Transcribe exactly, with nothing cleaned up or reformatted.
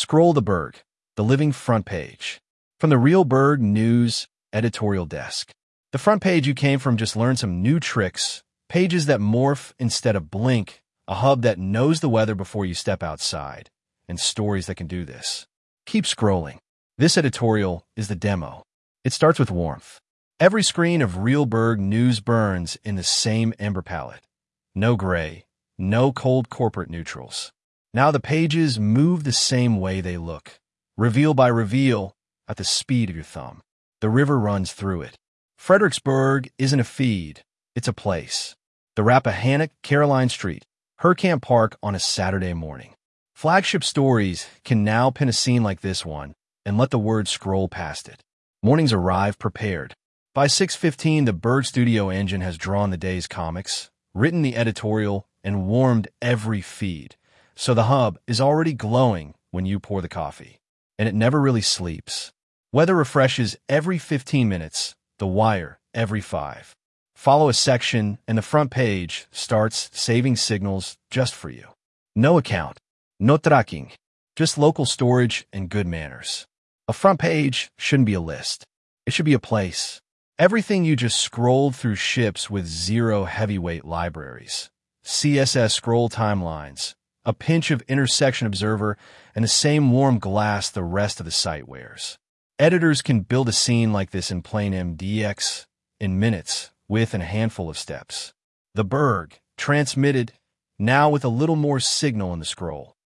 Scroll the Berg, the living front page. From the Real Berg News editorial desk. The front page you came from just learned some new tricks, pages that morph instead of blink, a hub that knows the weather before you step outside, and stories that can do this. Keep scrolling. This editorial is the demo. It starts with warmth. Every screen of Real Berg News burns in the same ember palette. No gray, no cold corporate neutrals. Now the pages move the same way they look, reveal by reveal, at the speed of your thumb. The river runs through it. Fredericksburg isn't a feed, it's a place. The Rappahannock, Caroline Street, Hurkamp Park on a Saturday morning. Flagship stories can now pin a scene like this one and let the word scroll past it. Mornings arrive prepared. By six fifteen, the Berg Studio engine has drawn the day's comics, written the editorial, and warmed every feed. So the hub is already glowing when you pour the coffee. And it never really sleeps. Weather refreshes every fifteen minutes, the wire every five. Follow a section and the front page starts saving signals just for you. No account, no tracking, just local storage and good manners. A front page shouldn't be a list. It should be a place. Everything you just scrolled through ships with zero heavyweight libraries. C S S scroll timelines, a pinch of Intersection Observer, and the same warm glass the rest of the site wears. Editors can build a scene like this in plain M D X in minutes with a handful of steps. The Berg, transmitted, now with a little more signal in the scroll.